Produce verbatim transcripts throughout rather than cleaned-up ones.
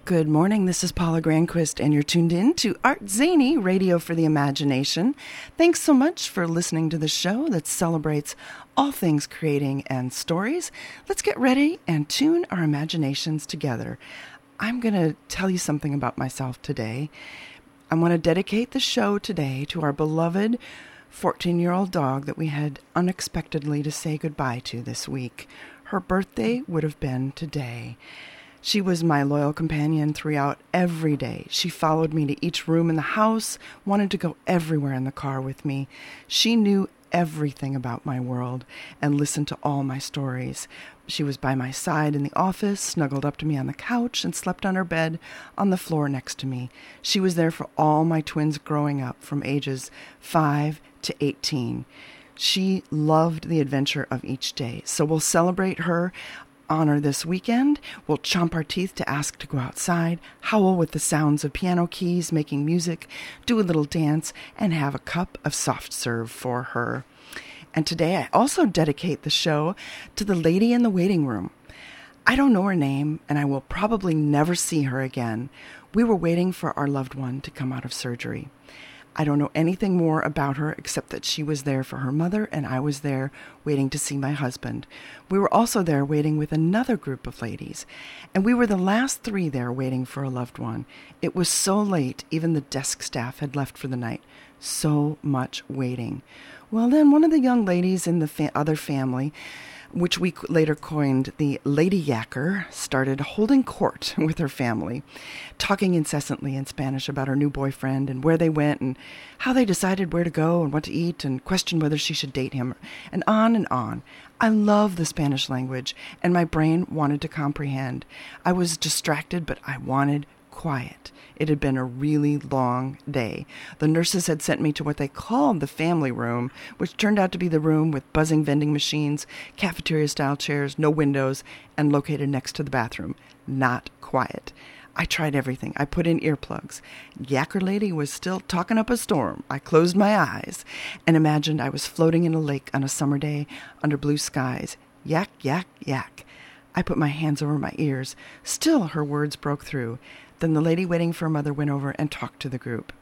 Good morning, this is Paula Granquist, and you're tuned in to Art Zany, Radio for the Imagination. Thanks so much for listening to the show that celebrates all things creating and stories. Let's get ready and tune our imaginations together. I'm going to tell you something about myself today. I want to dedicate the show today to our beloved fourteen-year-old dog that we had unexpectedly to say goodbye to this week. Her birthday would have been today. She was my loyal companion throughout every day. She followed me to each room in the house, wanted to go everywhere in the car with me. She knew everything about my world and listened to all my stories. She was by my side in the office, snuggled up to me on the couch, and slept on her bed on the floor next to me. She was there for all my twins growing up from ages five to eighteen. She loved the adventure of each day. So we'll celebrate her honor this weekend. We'll chomp our teeth to ask to go outside, howl with the sounds of piano keys making music, do a little dance, and have a cup of soft serve for her. And today I also dedicate the show to the lady in the waiting room. I don't know her name, and I will probably never see her again. We were waiting for our loved one to come out of surgery. I don't know anything more about her except that she was there for her mother and I was there waiting to see my husband. We were also there waiting with another group of ladies, and we were the last three there waiting for a loved one. It was so late, even the desk staff had left for the night. So much waiting. Well, then one of the young ladies in the fa- other family, which we later coined the Lady Yacker, started holding court with her family, talking incessantly in Spanish about her new boyfriend and where they went and how they decided where to go and what to eat and questioned whether she should date him, and on and on. I love the Spanish language, and my brain wanted to comprehend. I was distracted, but I wanted quiet. It had been a really long day. The nurses had sent me to what they called the family room, which turned out to be the room with buzzing vending machines, cafeteria-style chairs, no windows, and located next to the bathroom. Not quiet. I tried everything. I put in earplugs. Yacker lady was still talking up a storm. I closed my eyes and imagined I was floating in a lake on a summer day under blue skies. Yak, yak, yak. I put my hands over my ears. Still her words broke through. Then the lady waiting for her mother went over and talked to the group.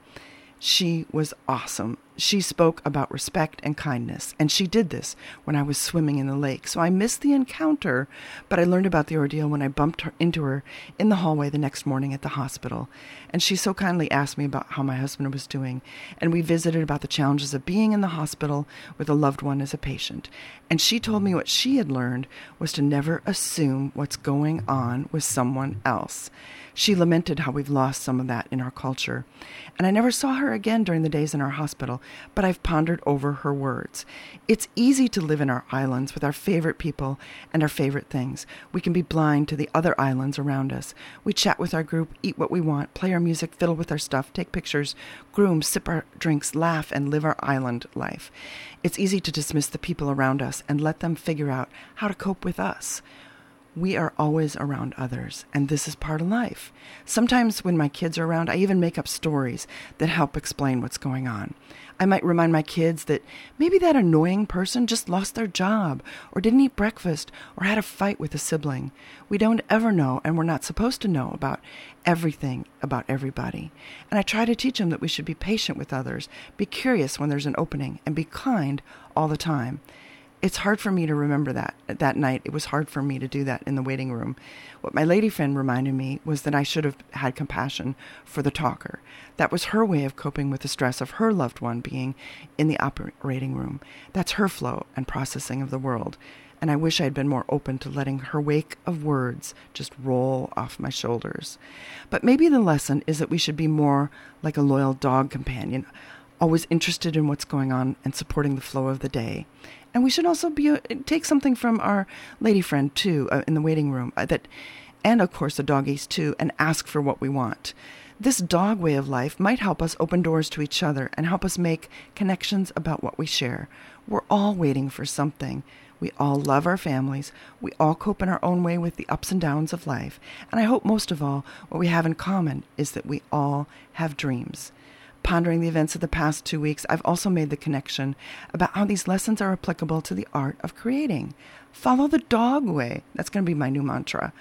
She was awesome. She spoke about respect and kindness, and she did this when I was swimming in the lake. So I missed the encounter, but I learned about the ordeal when I bumped her into her in the hallway the next morning at the hospital. And she so kindly asked me about how my husband was doing, and we visited about the challenges of being in the hospital with a loved one as a patient. And she told me what she had learned was to never assume what's going on with someone else. She lamented how we've lost some of that in our culture. And I never saw her again during the days in our hospital, but I've pondered over her words. It's easy to live in our islands with our favorite people and our favorite things. We can be blind to the other islands around us. We chat with our group, eat what we want, play our music, fiddle with our stuff, take pictures, groom, sip our drinks, laugh, and live our island life. It's easy to dismiss the people around us and let them figure out how to cope with us. We are always around others, and this is part of life. Sometimes when my kids are around, I even make up stories that help explain what's going on. I might remind my kids that maybe that annoying person just lost their job, or didn't eat breakfast, or had a fight with a sibling. We don't ever know, and we're not supposed to know about everything about everybody. And I try to teach them that we should be patient with others, be curious when there's an opening, and be kind all the time. It's hard for me to remember that. That night, it was hard for me to do that in the waiting room. What my lady friend reminded me was that I should have had compassion for the talker. That was her way of coping with the stress of her loved one being in the operating room. That's her flow and processing of the world. And I wish I had been more open to letting her wake of words just roll off my shoulders. But maybe the lesson is that we should be more like a loyal dog companion, always interested in what's going on and supporting the flow of the day. And we should also be uh, take something from our lady friend, too, uh, in the waiting room, uh, that, and of course the doggies, too, and ask for what we want. This dog way of life might help us open doors to each other and help us make connections about what we share. We're all waiting for something. We all love our families. We all cope in our own way with the ups and downs of life. And I hope most of all, what we have in common is that we all have dreams. Pondering the events of the past two weeks, I've also made the connection about how these lessons are applicable to the art of creating. Follow the dog way. That's going to be my new mantra.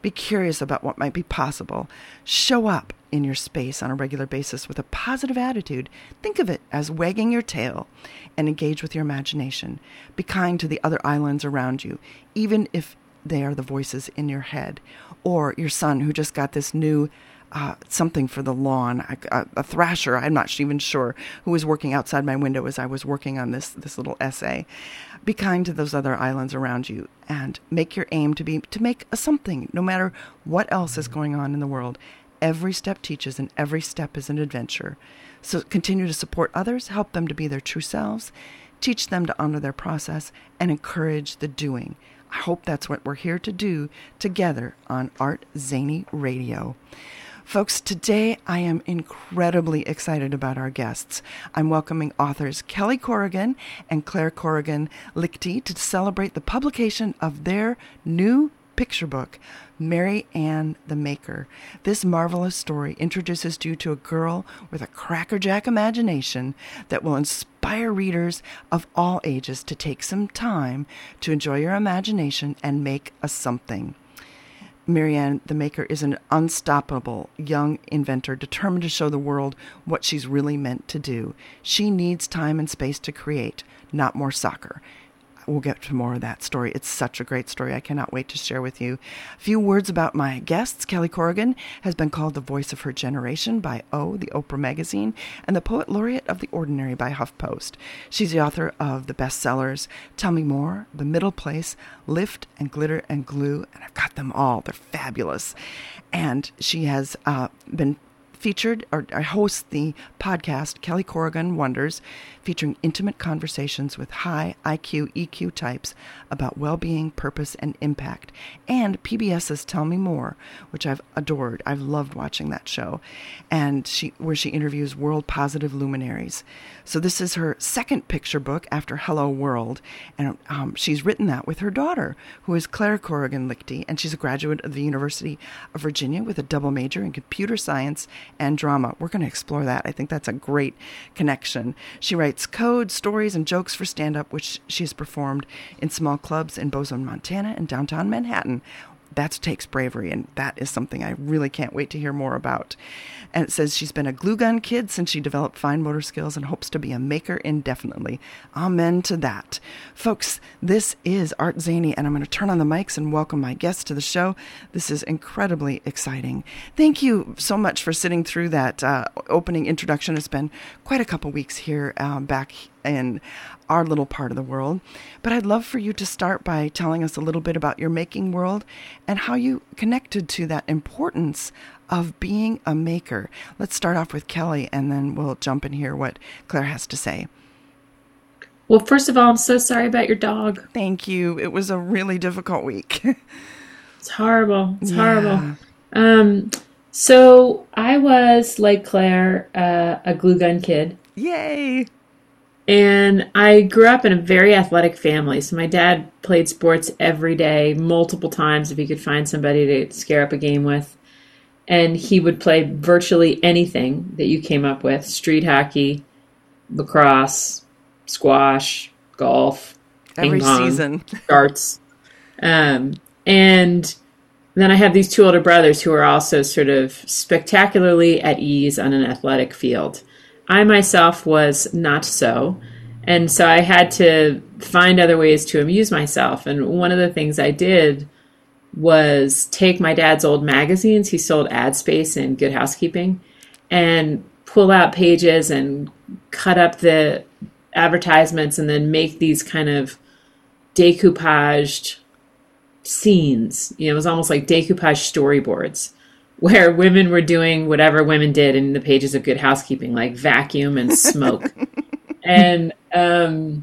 Be curious about what might be possible. Show up in your space on a regular basis with a positive attitude. Think of it as wagging your tail, and engage with your imagination. Be kind to the other islands around you, even if they are the voices in your head. Or your son who just got this new uh, something for the lawn, a, a thrasher, I'm not even sure, who was working outside my window as I was working on this, this little essay. Be kind to those other islands around you, and make your aim to be to make a something, no matter what else is going on in the world. Every step teaches, and every step is an adventure. So continue to support others, help them to be their true selves, teach them to honor their process, and encourage the doing. I hope that's what we're here to do together on Art Zany Radio. Folks, today I am incredibly excited about our guests. I'm welcoming authors Kelly Corrigan and Claire Corrigan Lichty to celebrate the publication of their new picture book, Mary Ann the Maker. This marvelous story introduces you to a girl with a crackerjack imagination that will inspire readers of all ages to take some time to enjoy your imagination and make a something. Mary Ann the Maker is an unstoppable young inventor determined to show the world what she's really meant to do. She needs time and space to create, not more soccer. We'll get to more of that story. It's such a great story. I cannot wait to share with you. A few words about my guests. Kelly Corrigan has been called the voice of her generation by O, the Oprah magazine, and the poet laureate of The Ordinary by HuffPost. She's the author of the bestsellers Tell Me More, The Middle Place, Lift and Glitter and Glue, and I've got them all. They're fabulous. And she has uh, been featured, or I host the podcast Kelly Corrigan Wonders, featuring intimate conversations with high I Q, E Q types about well-being, purpose, and impact, and PBS's Tell Me More, which I've adored. I've loved watching that show, and she where she interviews world positive luminaries. So this is her second picture book after Hello World, and um, she's written that with her daughter, who is Claire Corrigan Lichty, and she's a graduate of the University of Virginia with a double major in computer science and drama. We're going to explore that. I think that's a great connection. She writes code, stories, and jokes for stand-up, which she has performed in small clubs in Bozeman, Montana, and downtown Manhattan. That takes bravery, and that is something I really can't wait to hear more about. And it says she's been a glue gun kid since she developed fine motor skills and hopes to be a maker indefinitely. Amen to that. Folks, this is Art Zany, and I'm going to turn on the mics and welcome my guests to the show. This is incredibly exciting. Thank you so much for sitting through that uh, opening introduction. It's been quite a couple weeks here uh, back in our little part of the world. But I'd love for you to start by telling us a little bit about your making world and how you connected to that importance of being a maker. Let's start off with Kelly, and then we'll jump and hear what Claire has to say. Well, first of all, I'm so sorry about your dog. Thank you. It was a really difficult week. It's horrible. It's Yeah. horrible. Um, so I was, like Claire, uh, a glue gun kid. Yay! And I grew up in a very athletic family. So my dad played sports every day, multiple times if he could find somebody to scare up a game with. And he would play virtually anything that you came up with: street hockey, lacrosse, squash, golf, Every ping pong, season. darts. Um, and then I have these two older brothers who are also sort of spectacularly at ease on an athletic field. I myself was not so. And so I had to find other ways to amuse myself. And one of the things I did was take my dad's old magazines. He sold Ad Space and Good Housekeeping, and pull out pages and cut up the advertisements and then make these kind of decoupaged scenes. You know, it was almost like decoupage storyboards, where women were doing whatever women did in the pages of Good Housekeeping, like vacuum and smoke. and um,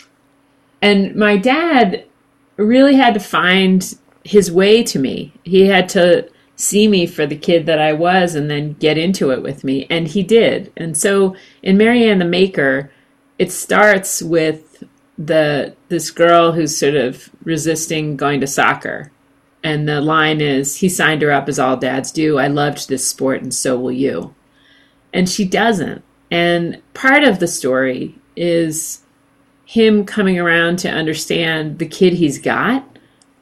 and my dad really had to find his way to me. He had to see me for the kid that I was and then get into it with me. And he did. And so in Mary Ann the Maker, it starts with the this girl who's sort of resisting going to soccer. And the line is, he signed her up as all dads do. I loved this sport and so will you. And she doesn't. And part of the story is him coming around to understand the kid he's got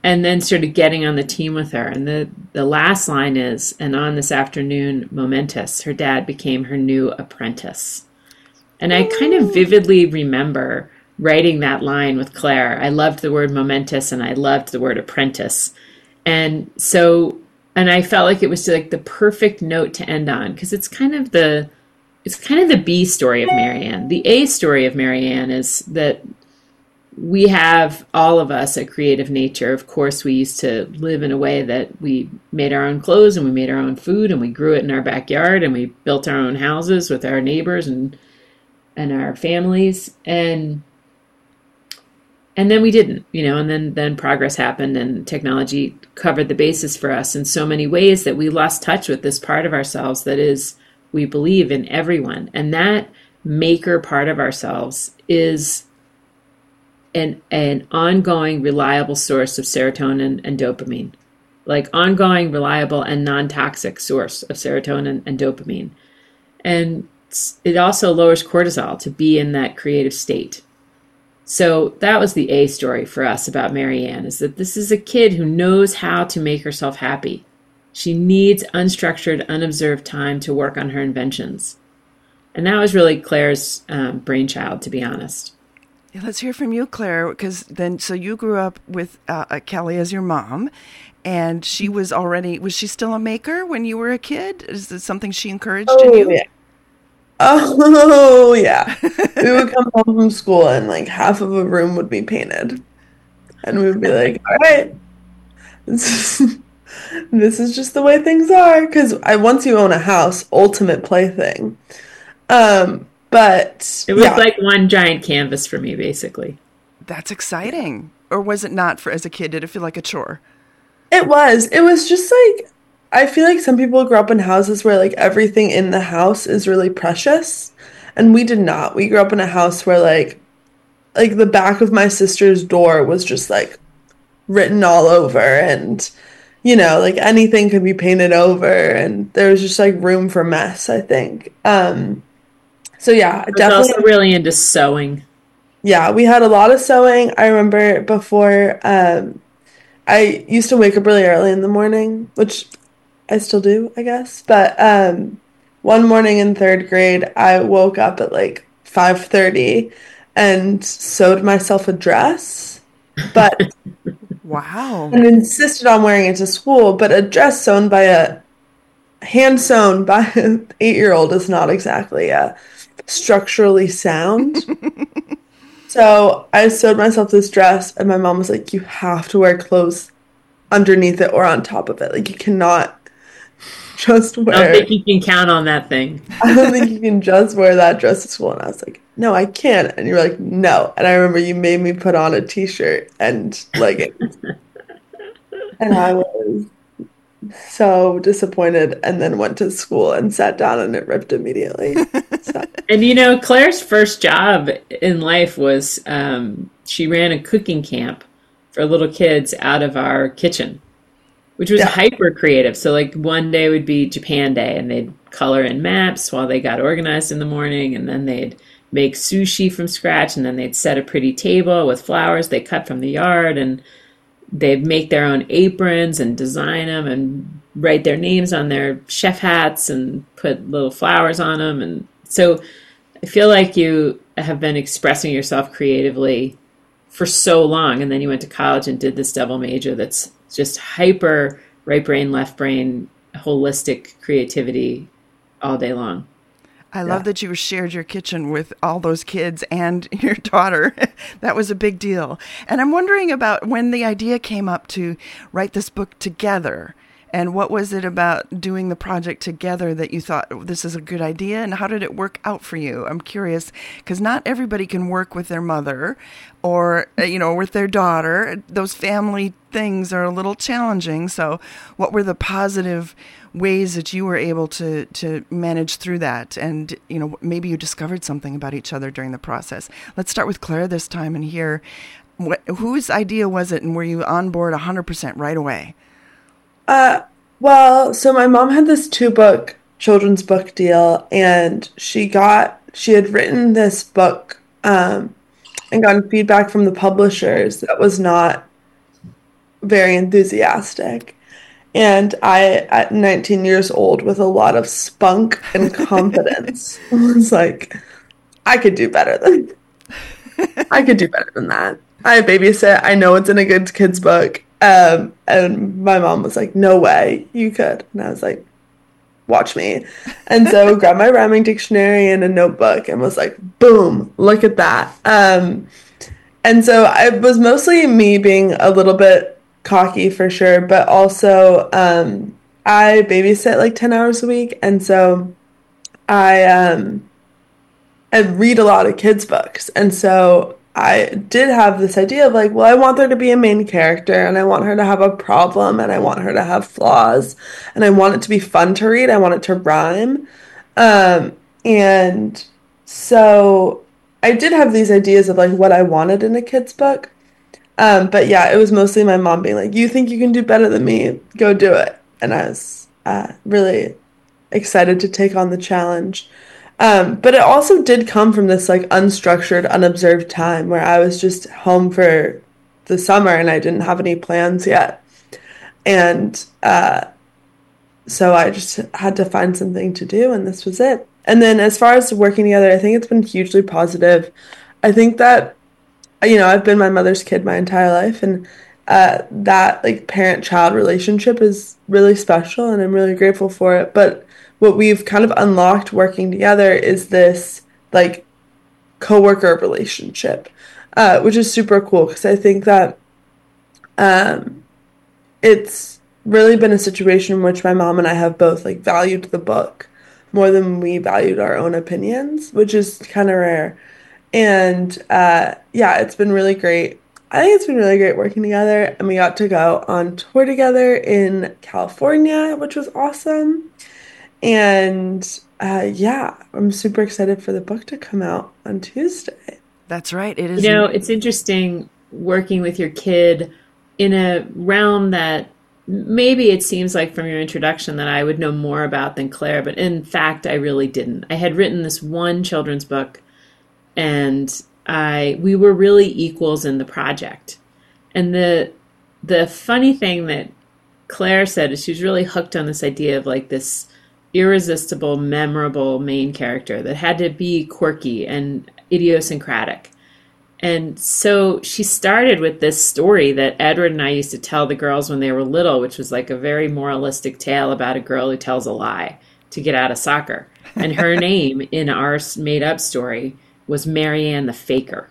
and then sort of getting on the team with her. And the, the last line is, and on this afternoon momentous, her dad became her new apprentice. And I kind of vividly remember writing that line with Claire. I loved the word momentous and I loved the word apprentice. And so, and I felt like it was like the perfect note to end on, because it's kind of the, it's kind of the B story of Marianne. The A story of Marianne is that we have, all of us, a creative nature. Of course, we used to live in a way that we made our own clothes and we made our own food and we grew it in our backyard and we built our own houses with our neighbors and and our families. And and then we didn't, you know, and then, then progress happened and technology covered the basis for us in so many ways that we lost touch with this part of ourselves that is, we believe in everyone. And that maker part of ourselves is an an ongoing, reliable source of serotonin and dopamine, like ongoing, reliable, and non-toxic source of serotonin and dopamine. And it also lowers cortisol to be in that creative state. So that was the A story for us about Marianne, is that this is a kid who knows how to make herself happy. She needs unstructured, unobserved time to work on her inventions. And that was really Claire's um, brainchild, to be honest. Yeah, let's hear from you, Claire, because then, so you grew up with uh, Kelly as your mom, and she was already, was she still a maker when you were a kid? Is this something she encouraged oh, in you? Yeah. Oh, yeah. We would come home from school and like half of a room would be painted. And we would be like, all right, this is, this is just the way things are. Because I once you own a house, ultimate plaything. Um, But it was yeah. like one giant canvas for me, basically. That's exciting. Or was it not for as a kid? Did it feel like a chore? It was. It was just like, I feel like some people grow up in houses where like everything in the house is really precious. And we did not. We grew up in a house where like, like the back of my sister's door was just like written all over, and, you know, like anything could be painted over, and there was just like room for mess, I think. Um, So yeah, I was definitely also really into sewing. Yeah, we had a lot of sewing. I remember before, um, I used to wake up really early in the morning, which I still do, I guess. But um, one morning in third grade, I woke up at like five thirty and sewed myself a dress, but wow, and insisted on wearing it to school. But a dress sewn by a hand sewn by an eight-year-old is not exactly a structurally sound. So I sewed myself this dress, and my mom was like, you have to wear clothes underneath it or on top of it. Like, you cannot just wear... I don't think you can count on that thing. I don't think you can just wear that dress to school. And I was like, no, I can't. And you were like, no. And I remember you made me put on a t-shirt and leggings. And I was so disappointed, and then went to school and sat down, and it ripped immediately. So. And you know, Claire's first job in life was um, she ran a cooking camp for little kids out of our kitchen, which was Yeah. hyper creative. So like one day would be Japan Day, and they'd color in maps while they got organized in the morning, and then they'd make sushi from scratch, and then they'd set a pretty table with flowers they cut from the yard, and they'd make their own aprons and design them and write their names on their chef hats and put little flowers on them. And so I feel like you have been expressing yourself creatively for so long. And then you went to college and did this double major that's just hyper right brain, left brain, holistic creativity all day long. I love yeah. that you shared your kitchen with all those kids and your daughter. That was a big deal. And I'm wondering about when the idea came up to write this book together. And what was it about doing the project together that you thought, oh, this is a good idea? And how did it work out for you? I'm curious, because not everybody can work with their mother or, you know, with their daughter. Those family things are a little challenging. So what were the positive ways that you were able to, to manage through that? And, you know, maybe you discovered something about each other during the process. Let's start with Claire this time and hear what, whose idea was it, and were you on board one hundred percent right away? Uh, well, so my mom had this two-book children's book deal, and she got, she had written this book um, and gotten feedback from the publishers that was not very enthusiastic. And I, at nineteen years old, with a lot of spunk and confidence, was like, I could do better than I could do better than that. I babysit. I know it's in a good kids book. Um, and my mom was like, no way, you could. And I was like, watch me. And so grabbed my rhyming dictionary and a notebook and was like, boom, look at that. Um, and so it was mostly me being a little bit cocky for sure, but also um, I babysit like ten hours a week. And so I, um, I read a lot of kids' books. And so I did have this idea of like, well, I want there to be a main character and I want her to have a problem and I want her to have flaws and I want it to be fun to read. I want it to rhyme. Um, and so I did have these ideas of like what I wanted in a kid's book. Um, but yeah, it was mostly my mom being like, you think you can do better than me? Go do it. And I was uh, really excited to take on the challenge. Um, but it also did come from this like unstructured, unobserved time where I was just home for the summer and I didn't have any plans yet. And uh, so I just had to find something to do, and this was it. And then as far as working together, I think it's been hugely positive. I think that, you know, I've been my mother's kid my entire life, and uh, that like parent-child relationship is really special, and I'm really grateful for it. But what we've kind of unlocked working together is this like coworker relationship, uh, which is super cool because I think that um, it's really been a situation in which my mom and I have both like valued the book more than we valued our own opinions, which is kind of rare. And uh, yeah, it's been really great. I think it's been really great working together, and we got to go on tour together in California, which was awesome. And uh, yeah, I'm super excited for the book to come out on Tuesday. That's right. It is. You know, it's interesting working with your kid in a realm that maybe it seems like from your introduction that I would know more about than Claire, but in fact, I really didn't. I had written this one children's book, and I we were really equals in the project. And the the funny thing that Claire said is she was really hooked on this idea of like this irresistible, memorable main character that had to be quirky and idiosyncratic. And so she started with this story that Edward and I used to tell the girls when they were little, which was like a very moralistic tale about a girl who tells a lie to get out of soccer. And her name in our made-up story was Marianne the Faker.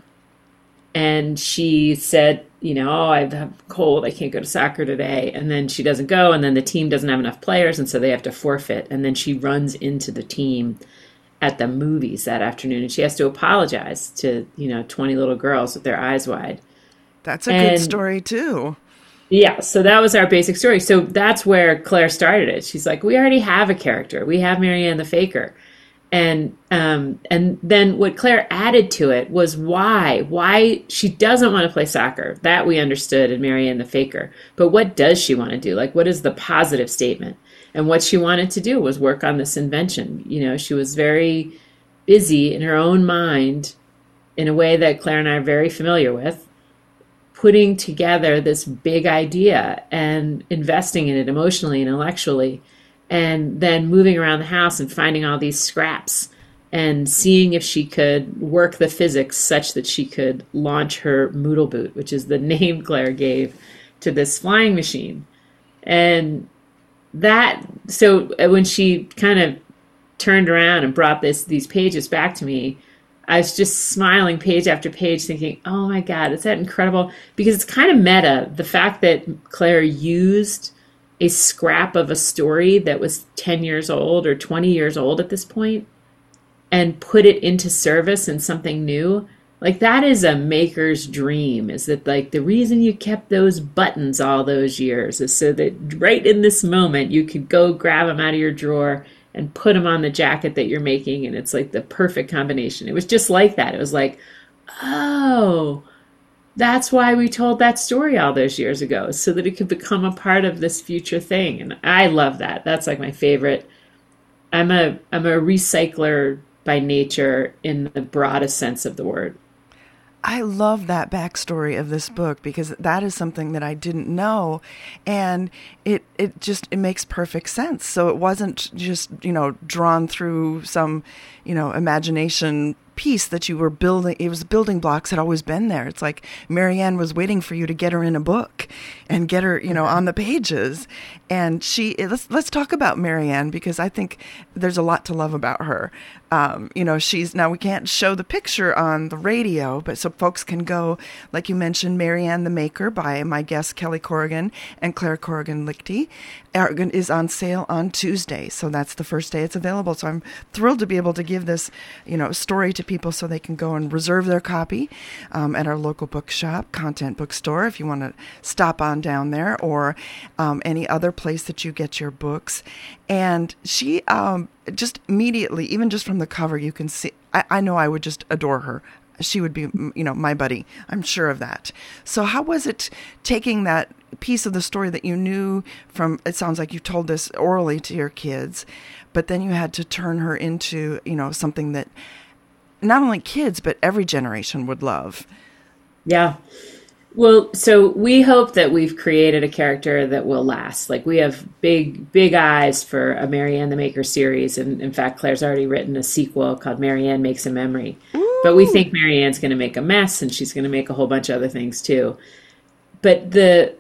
And she said, you know, oh, I have a cold, I can't go to soccer today. And then she doesn't go, and then the team doesn't have enough players, and so they have to forfeit. And then she runs into the team at the movies that afternoon, and she has to apologize to, you know, twenty little girls with their eyes wide. That's a and, good story, too. Yeah, so that was our basic story. So that's where Claire started it. She's like, we already have a character. We have Marianne the Faker. And um, and then what Claire added to it was why. Why she doesn't want to play soccer. That we understood in Marianne the Faker. But what does she want to do? Like, what is the positive statement? And what she wanted to do was work on this invention. You know, she was very busy in her own mind in a way that Claire and I are very familiar with, putting together this big idea and investing in it emotionally and intellectually, and then moving around the house and finding all these scraps and seeing if she could work the physics such that she could launch her Moodle Boot, which is the name Claire gave to this flying machine. And that, so when she kind of turned around and brought this these pages back to me, I was just smiling page after page thinking, oh my God, is that incredible? Because it's kind of meta. The fact that Claire used a scrap of a story that was ten years old or twenty years old at this point and put it into service in something new, like that is a maker's dream. Is that like the reason you kept those buttons all those years is so that right in this moment you could go grab them out of your drawer and put them on the jacket that you're making, and it's like the perfect combination. It was just like that. It was like, oh, that's why we told that story all those years ago, so that it could become a part of this future thing. And I love that. That's like my favorite. I'm a I'm a recycler by nature in the broadest sense of the word. I love that backstory of this book because that is something that I didn't know, and it it just it makes perfect sense. So it wasn't just, you know, drawn through some, you know, imagination piece that you were building. It was building blocks had always been there. It's like Marianne was waiting for you to get her in a book and get her, you know, on the pages. And she let's let's talk about Marianne because I think there's a lot to love about her. Um, you know, she's now we can't show the picture on the radio, but so folks can go, like you mentioned, Marianne the Maker by my guest Kelly Corrigan and Claire Corrigan Lichty is on sale on Tuesday. So that's the first day it's available. So I'm thrilled to be able to give this, you know, story to people so they can go and reserve their copy um, at our local bookshop, Content Bookstore, if you want to stop on down there, or um, any other place that you get your books. And she um, just immediately, even just from the cover, you can see, I, I know I would just adore her. She would be, you know, my buddy. I'm sure of that. So how was it taking that piece of the story that you knew from, it sounds like you told this orally to your kids, but then you had to turn her into, you know, something that not only kids, but every generation would love? Yeah. Well, so we hope that we've created a character that will last. Like we have big, big eyes for a Marianne the Maker series. And in fact, Claire's already written a sequel called Marianne Makes a Memory. Ooh. But we think Marianne's going to make a mess and she's going to make a whole bunch of other things too. But the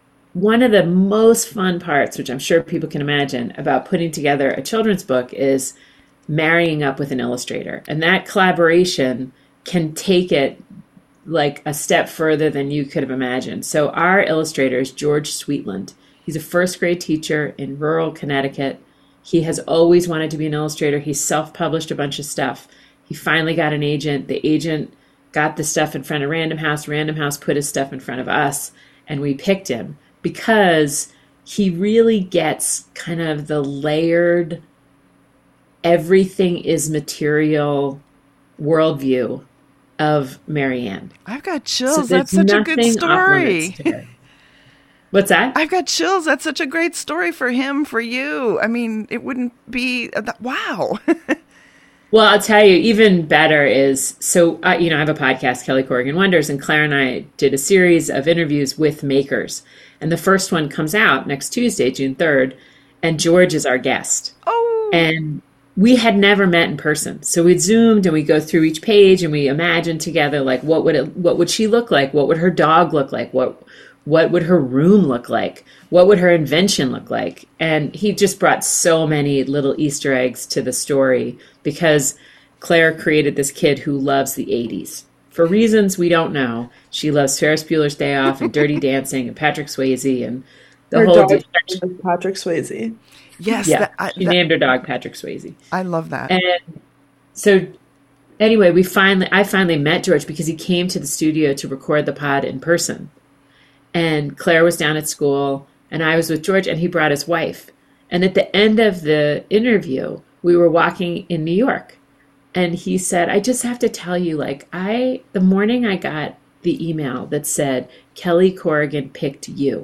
one of the most fun parts, which I'm sure people can imagine, about putting together a children's book is marrying up with an illustrator. And that collaboration can take it like a step further than you could have imagined. So our illustrator is George Sweetland. He's a first grade teacher in rural Connecticut. He has always wanted to be an illustrator. He self-published a bunch of stuff. He finally got an agent. The agent got the stuff in front of Random House. Random House put his stuff in front of us, and we picked him because he really gets kind of the layered, everything is material worldview of Marianne. I've got chills. So That's such a good story. What's that? I've got chills. That's such a great story for him, for you. I mean, it wouldn't be, uh, wow. Well, I'll tell you, even better is, so, uh, you know, I have a podcast, Kelly Corrigan Wonders, and Claire and I did a series of interviews with makers. And the first one comes out next Tuesday, June third, and George is our guest. Oh. And we had never met in person. So we zoomed and we go through each page and we imagined together, like, what would it, what would she look like? What would her dog look like? What, what would her room look like? What would her invention look like? And he just brought so many little Easter eggs to the story because Claire created this kid who loves the eighties. For reasons we don't know, she loves Ferris Bueller's Day Off and Dirty Dancing and Patrick Swayze and the her whole dog de- is Patrick Swayze. Yes. Yeah, that, I, she that, named her dog Patrick Swayze. I love that. And so anyway, we finally, I finally met George because he came to the studio to record the pod in person. And Claire was down at school and I was with George and he brought his wife. And at the end of the interview, we were walking in New York and he said, I just have to tell you, like, I, the morning I got the email that said, Kelly Corrigan picked you,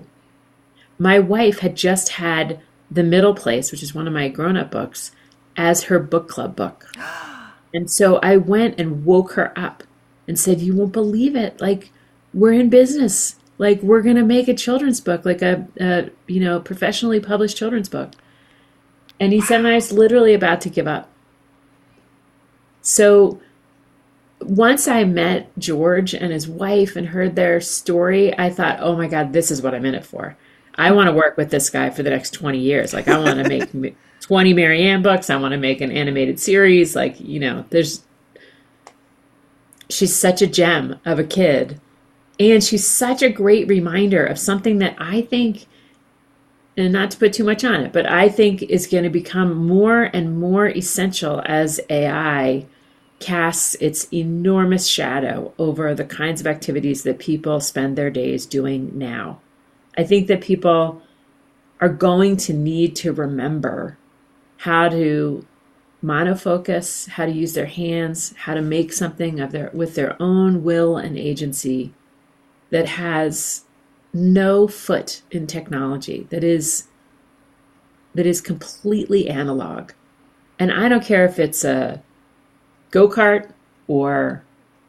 my wife had just had The Middle Place, which is one of my grown-up books, as her book club book. And so I went and woke her up and said, you won't believe it. Like, we're in business. Like, we're going to make a children's book, like a, a, you know, professionally published children's book. And he said, and I was literally about to give up. So once I met George and his wife and heard their story, I thought, oh my God, this is what I'm in it for. I want to work with this guy for the next twenty years. Like, I want to make twenty Marianne books. I want to make an animated series. Like, you know, there's, she's such a gem of a kid. And she's such a great reminder of something that I think, and not to put too much on it, but I think is going to become more and more essential as A I casts its enormous shadow over the kinds of activities that people spend their days doing now. I think that people are going to need to remember how to monofocus, how to use their hands, how to make something of their with their own will and agency that has no foot in technology, that is that is completely analog. And I don't care if it's a go-kart or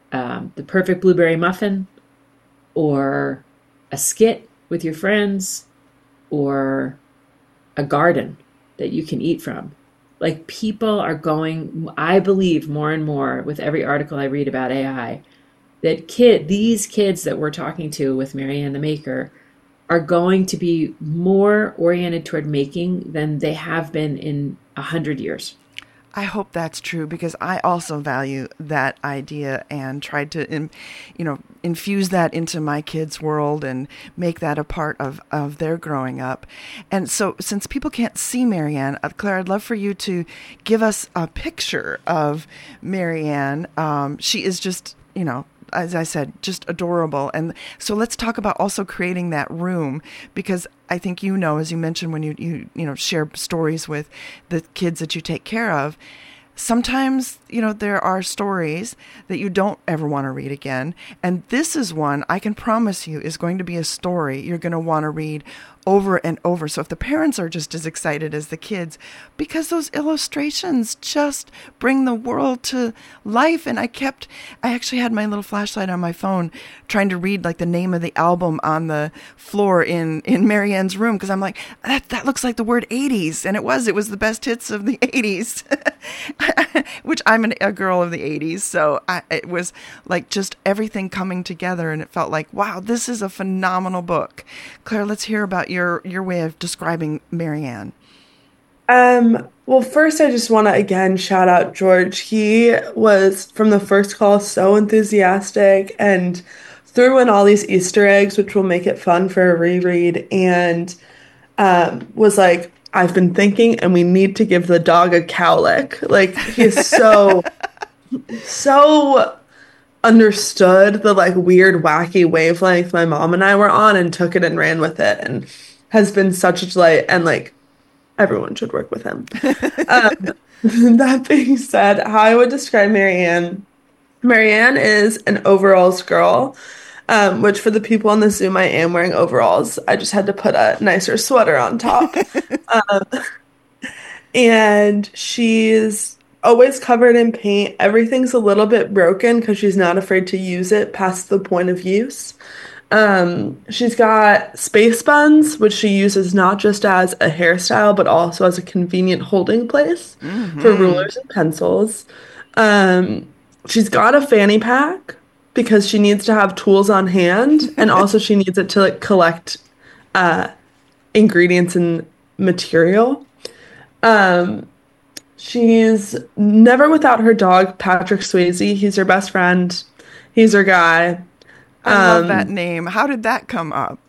um, the perfect blueberry muffin, or a skit with your friends, or a garden that you can eat from. Like, people are going, I believe more and more with every article I read about A I, that kid, these kids that we're talking to with Marianne the Maker are going to be more oriented toward making than they have been in a hundred years. I hope that's true, because I also value that idea and tried to, in, you know, infuse that into my kids' world and make that a part of, of their growing up. And so, since people can't see Marianne, uh, Claire, I'd love for you to give us a picture of Marianne. Um, she is just, you know, as I said, just adorable. And so let's talk about also creating that room, because I think, you know, as you mentioned, when you, you, you know, share stories with the kids that you take care of, sometimes, you know, there are stories that you don't ever want to read again. And this is one I can promise you is going to be a story you're going to want to read over and over. So if the parents are just as excited as the kids, because those illustrations just bring the world to life. And I kept, I actually had my little flashlight on my phone trying to read like the name of the album on the floor in, in Marianne's room. Cause I'm like, that, that looks like the word eighties. And it was, it was the best hits of the eighties, which I'm an, a girl of the eighties. So I, it was like just everything coming together. And it felt like, wow, this is a phenomenal book. Claire, let's hear about your your your way of describing Marianne. Um, well, first, I just want to again shout out George. He was, from the first call, so enthusiastic and threw in all these Easter eggs, which will make it fun for a reread, and um, was like, I've been thinking, and we need to give the dog a cowlick. Like, he's so, so understood the like weird, wacky wavelength my mom and I were on and took it and ran with it, and has been such a delight, and like everyone should work with him. um, that being said, how I would describe Marianne, Marianne is an overalls girl, um, which for the people on the Zoom, I am wearing overalls. I just had to put a nicer sweater on top. um, and she's always covered in paint. Everything's a little bit broken because she's not afraid to use it past the point of use. Um, she's got space buns, which she uses not just as a hairstyle, but also as a convenient holding place mm-hmm. for rulers and pencils. Um, she's got a fanny pack because she needs to have tools on hand, and also she needs it to like collect uh, ingredients and material. Um, she's never without her dog, Patrick Swayze. He's her best friend. He's her guy. I love um, that name. How did that come up?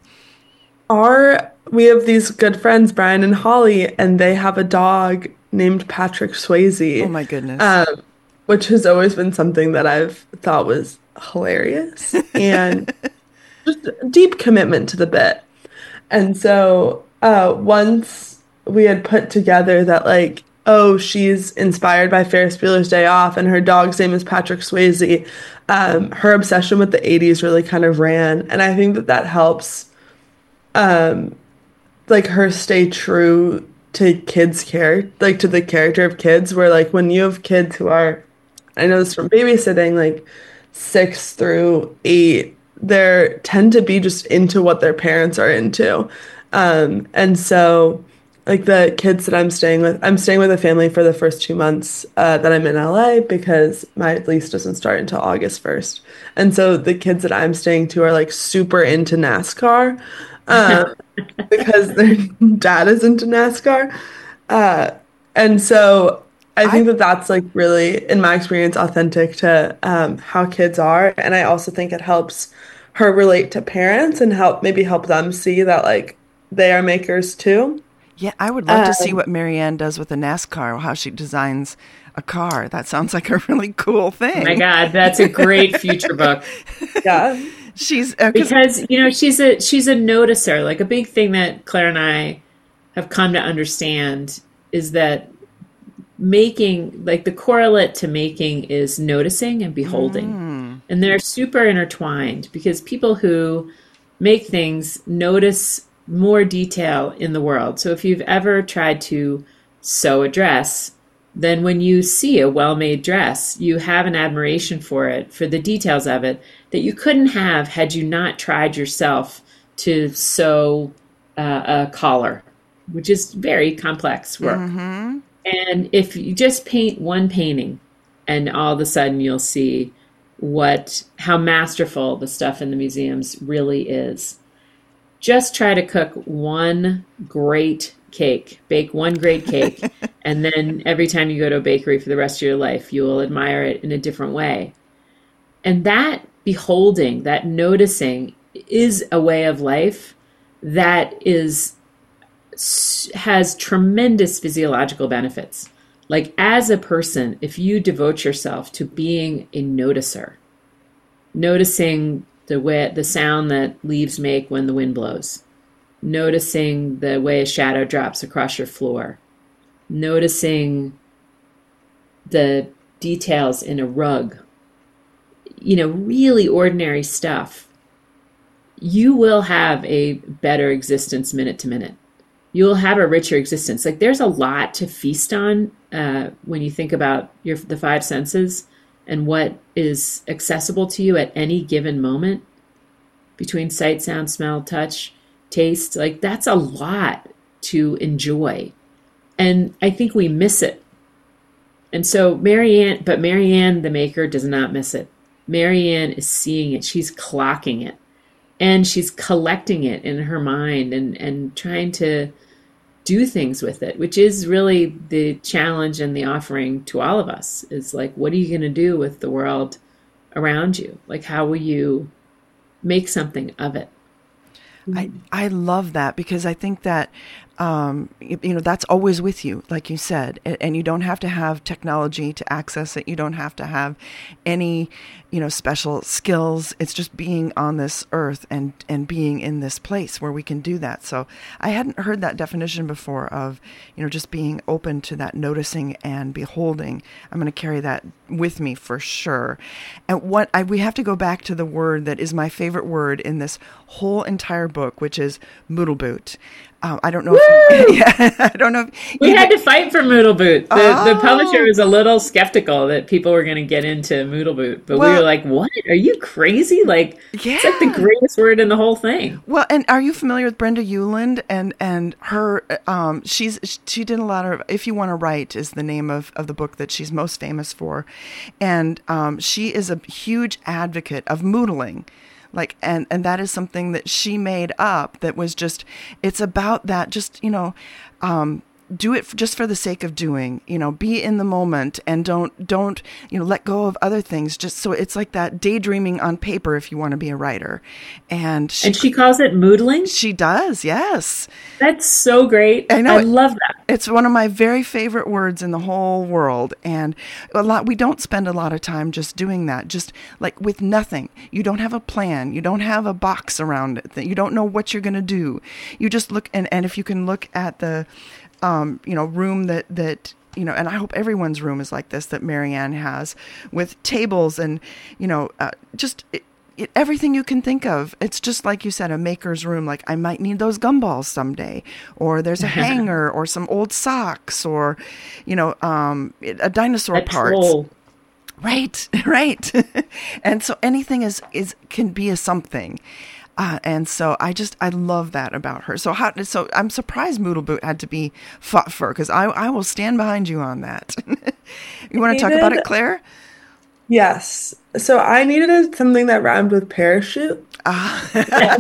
Our we have these good friends, Brian and Holly, and they have a dog named Patrick Swayze. Oh my goodness! Um, which has always been something that I've thought was hilarious and just a deep commitment to the bit. And so uh, once we had put together that like, oh, she's inspired by Ferris Bueller's Day Off, and her dog's name is Patrick Swayze. Um, her obsession with the eighties really kind of ran, and I think that that helps, um, like her stay true to kids' care, like to the character of kids. Where like when you have kids who are, I know this from babysitting, like six through eight, they tend to be just into what their parents are into, um, and so. Like the kids that I'm staying with, I'm staying with a family for the first two months uh, that I'm in L A because my lease doesn't start until August first. And so the kids that I'm staying to are like super into NASCAR uh, because their dad is into NASCAR. Uh, and so I think I, that that's like really, in my experience, authentic to um, how kids are. And I also think it helps her relate to parents and help maybe help them see that like they are makers too. Yeah, I would love um, to see what Marianne does with a NASCAR, how she designs a car. That sounds like a really cool thing. Oh my God, that's a great future book. Yeah, she's uh, because you know she's a she's a noticer. Like a big thing that Claire and I have come to understand is that making, like the correlate to making, is noticing and beholding, mm. and they're super intertwined because people who make things notice more detail in the world. So if you've ever tried to sew a dress, then when you see a well-made dress, you have an admiration for it, for the details of it, that you couldn't have had you not tried yourself to sew uh, a collar, which is very complex work. Mm-hmm. And if you just paint one painting, and all of a sudden you'll see what how masterful the stuff in the museums really is. Just try to cook one great cake, bake one great cake, and then every time you go to a bakery for the rest of your life, you will admire it in a different way. And that beholding, that noticing is a way of life that is has tremendous physiological benefits. Like as a person, if you devote yourself to being a noticer, noticing the way the sound that leaves make when the wind blows, noticing the way a shadow drops across your floor, noticing the details in a rug, you know, really ordinary stuff, you will have a better existence minute to minute. You'll have a richer existence. Like there's a lot to feast on uh, when you think about your the five senses and what is accessible to you at any given moment between sight, sound, smell, touch, taste. Like that's a lot to enjoy. And I think we miss it. And so Marianne, but Marianne the maker does not miss it. Marianne is seeing it. She's clocking it. And she's collecting it in her mind and, and trying to do things with it, which is really the challenge and the offering to all of us is like, what are you going to do with the world around you? Like, how will you make something of it? I, I love that because I think that, um, you, you know, that's always with you, like you said, and, and you don't have to have technology to access it. You don't have to have any, you know, special skills. It's just being on this earth and, and being in this place where we can do that. So I hadn't heard that definition before of, you know, just being open to that noticing and beholding. I'm going to carry that with me for sure. And what I, we have to go back to the word that is my favorite word in this whole entire book, which is Moodleboot. Um, I don't know. If, yeah, I don't know. If, we had to fight for Moodleboot. The, oh. the publisher was a little skeptical that people were going to get into Moodleboot, but well, we were like, "What? Are you crazy? Like, yeah. It's like the greatest word in the whole thing." Well, and are you familiar with Brenda Euland and and her? Um, she's she did a lot of. If You Want to Write is the name of, of the book that she's most famous for, and um, she is a huge advocate of moodling. Like, and, and that is something that she made up that was just, it's about that, just, you know, um, do it for, just for the sake of doing, you know, be in the moment and don't, don't, you know, let go of other things. Just so it's like that daydreaming on paper if you want to be a writer. And she, and she calls it moodling? She does, yes. That's so great. I know. I love that. It's one of my very favorite words in the whole world. And a lot, we don't spend a lot of time just doing that, just like with nothing. You don't have a plan. You don't have a box around it. You don't know what you're going to do. You just look, and, and if you can look at the, Um, you know, room that, that, you know, and I hope everyone's room is like this, that Marianne has with tables and, you know, uh, just it, it, everything you can think of. It's just like you said, a maker's room. Like I might need those gumballs someday, or there's a hanger or some old socks or, you know, um, a dinosaur a parts. Troll. Right, right. And so anything is, is, can be a something. Uh, and so I just, I love that about her. So how, so I'm surprised Moodleboot had to be fought for, because I, I will stand behind you on that. You want to talk about it, Claire? Yes. So I needed something that rhymed with parachute. Ah.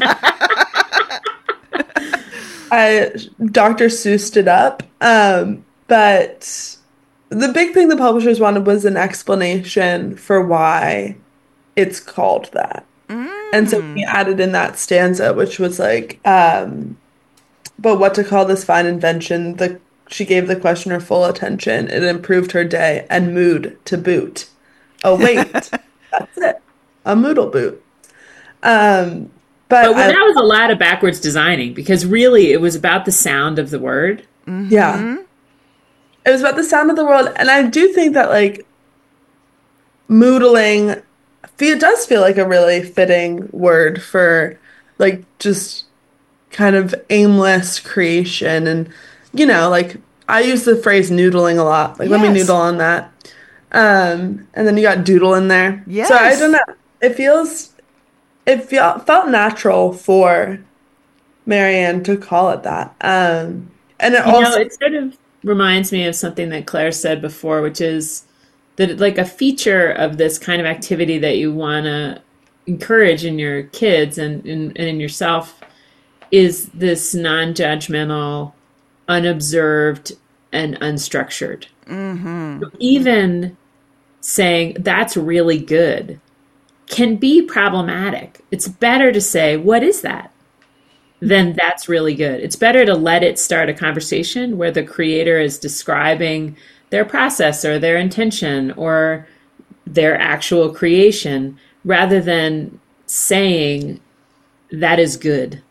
I Doctor Seussed it up. Um, but the big thing the publishers wanted was an explanation for why it's called that. And so we added in that stanza, which was like, um, but what to call this fine invention? The she gave the questioner full attention. It improved her day and mood to boot. Oh, wait, that's it. A moodle boot. Um, but but well, I, that was a lot of backwards designing, because really it was about the sound of the word. Mm-hmm. Yeah. It was about the sound of the world. And I do think that, like, moodling... It does feel like a really fitting word for, like, just kind of aimless creation. And, you know, like, I use the phrase noodling a lot. Like, let me Yes. noodle on that. Um, and then you got doodle in there. So I Yes. don't know. It feels, it feel, felt natural for Marianne to call it that. Um, and it You know, also, it sort of reminds me of something that Claire said before, which is that like a feature of this kind of activity that you want to encourage in your kids and, and, and in yourself is this non-judgmental, unobserved, and unstructured. Mm-hmm. Even saying that's really good can be problematic. It's better to say, what is that? Then that's really good. It's better to let it start a conversation where the creator is describing their process or their intention or their actual creation rather than saying that is good.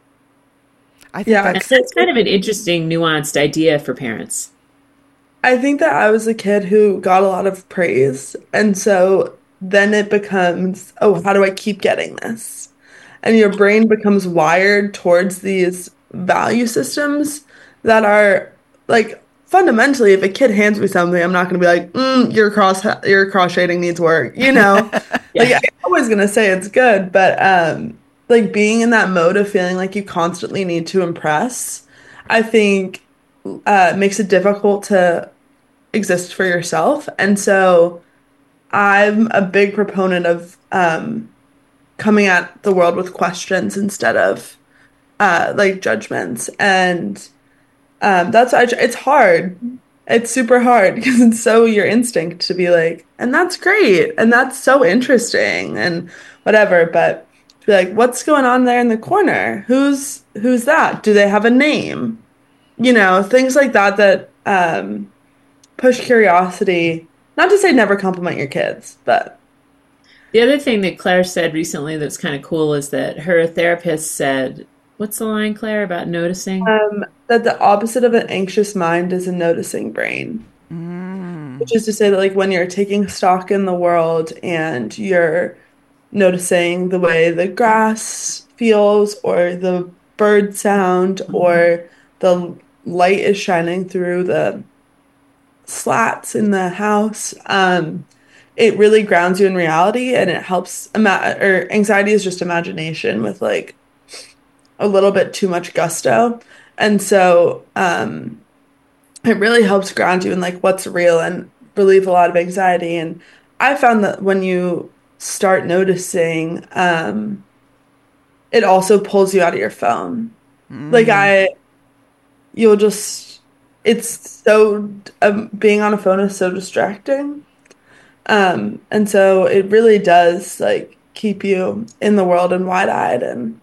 I think Yeah. And that's that's kind of an interesting, nuanced idea for parents. I think that I was a kid who got a lot of praise. And so then it becomes, oh, how do I keep getting this? And your brain becomes wired towards these value systems that are like fundamentally, if a kid hands me something, I'm not going to be like, mm, your cross, your cross shading needs work, you know? Like, Yeah. I'm always going to say it's good, but um, like being in that mode of feeling like you constantly need to impress, I think uh, makes it difficult to exist for yourself. And so I'm a big proponent of um, coming at the world with questions instead of uh, like judgments. And um, that's why I, tr- it's hard. It's super hard because it's so your instinct to be like, and that's great, and that's so interesting, and whatever. But to be like, what's going on there in the corner? Who's who's that? Do they have a name? You know, things like that that um, push curiosity. Not to say never compliment your kids, but The other thing that Claire said recently that's kind of cool is that her therapist said, what's the line, Claire, about noticing? um, that the opposite of an anxious mind is a noticing brain. mm, Which is to say that like when you're taking stock in the world and you're noticing the way the grass feels or the bird sound or the light is shining through the slats in the house, um, it really grounds you in reality and it helps ima- or anxiety is just imagination with like a little bit too much gusto. And so um it really helps ground you in like what's real and relieve a lot of anxiety. And I found that when you start noticing, um, it also pulls you out of your phone. Like mm. I, you'll just, it's so, um, being on a phone is so distracting. Um, and so it really does like keep you in the world and wide-eyed and